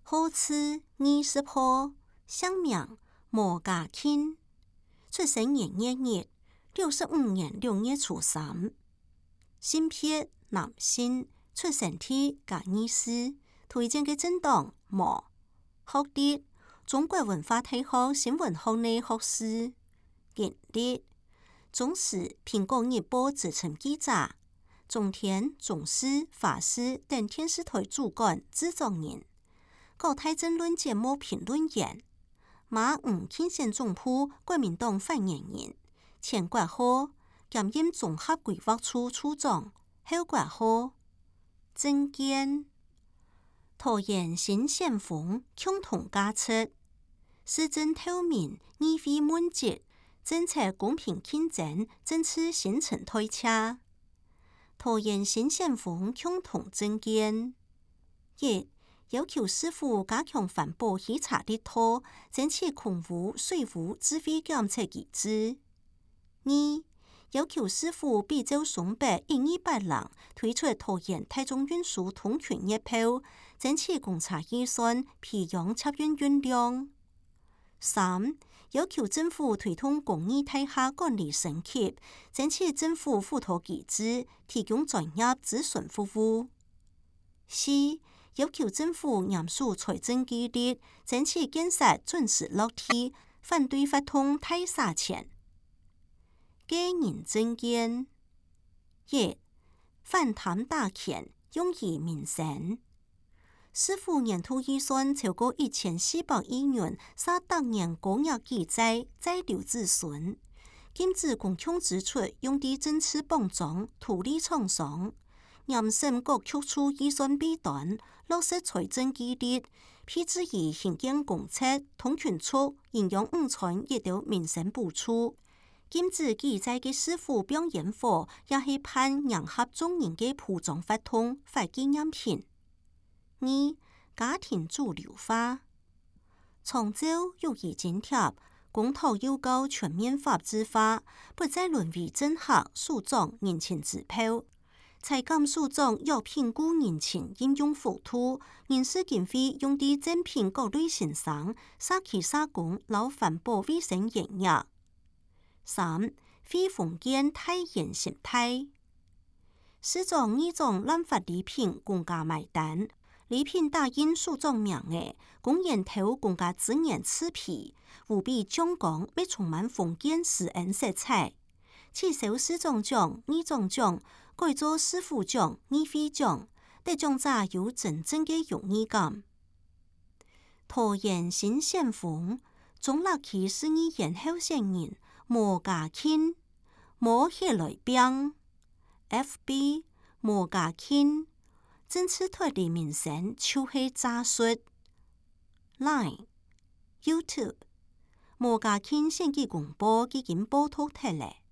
好似20號，鄉名毛家慶，出生年1月，65年6月初3，性別男性，出生地嘉義市，推薦嘅政黨無，學歷中國文化大學新聞學內學士，經歷中時蘋果日報資深記者，中天、中視、華視等電視台主管製作人，國台政論節目評論員，馬吳慶縣總鋪國民黨發言人，前國號兼任綜合規劃處處長，後國號政見桃園新縣府共同價值，施政透明，議會問責，政策公平競爭，政治新陳代謝。桃園新縣府共同政見一，要求市府加強環保稽查力度，爭取空污、水污智慧監測機制。二，要求市府比照松北128人推出桃園大眾運輸通勤月票，爭取公察預算培養客運運量。三，要求政府推動公益大廈管理升級，爭取政府輔導機制，提供專業諮詢服務。四，要求政府嚴守財政紀律，爭取建設準時落地，反對發通太撒錢。個人政見一，反貪打錢，用於民生。市府年度預算超過1400億元，撒當年公約記載再留子孫，禁止公共支出用於政治幫助圖利廠商，嚴審各局處預算弊端，落實財政紀律，譬之以行政公測、通訊處應用5存一條民生補助，禁止記載嘅市府表演貨，也係判迎合眾人嘅鋪裝發通發紀念品。二、家庭主流化，長照育兒津貼公投要告全面法制化，不再淪為政客訴狀人情支票。財監訴狀要評估人情應用幅度，人事經費用於增聘各類先生、社企社工、勞環保衛生營業。三、非封建太嚴形態，市長議長濫發禮品，公家買單。禮品打印訴狀名額，公然偷公家資源刺皮，無比將講被充滿封建私恩色彩。取消市長獎、議長獎，改做市府獎、議會獎，得獎者有真正嘅榮譽感。桃園新縣府中立區市議員候選人毛家慶，毛起來變 ，FB 毛家慶。政治脫離民生，就是詐術。Line、YouTube，毛家慶選舉公報已經報導出來。